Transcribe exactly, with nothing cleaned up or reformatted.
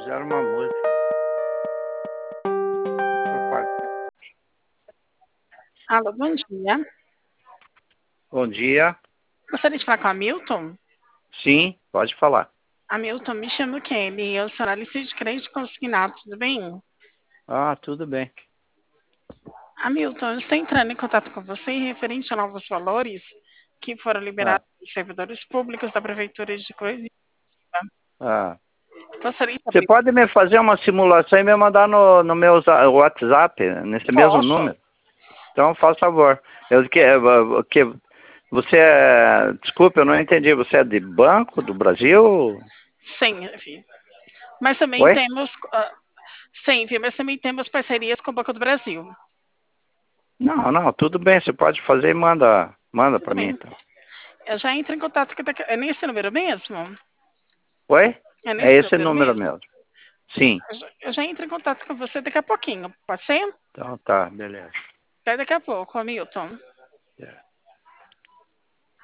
Fizeram uma música. Alô, bom dia. Bom dia. Gostaria de falar com a Hamilton? Sim, pode falar. Hamilton, me chamo Kelly. Eu sou analista de crédito consignado, tudo bem? Ah, tudo bem. Hamilton, eu estou entrando em contato com você referente a novos valores que foram Ah, liberados dos servidores públicos da Prefeitura de Coisa. ah. Gostaria de Você saber. pode me fazer uma simulação e me mandar no, no meu za- WhatsApp, nesse mesmo Posso? número? Então, faz favor. Eu, que, que, você é... Desculpe, eu não entendi. Você é de Banco do Brasil? Sim, filho. Mas também Oi? temos. ah, sim, filho, mas também temos parcerias com o Banco do Brasil. Não, não, tudo bem. Você pode fazer e manda, manda Tudo para mim, bem. então. Eu já entro em contato com. É nesse número mesmo? Oi? É É nesse esse número número mesmo? mesmo. Sim. Eu já, eu já entro em contato com você daqui a pouquinho, pode ser? Então tá, beleza. Até daqui a pouco, Hamilton. É.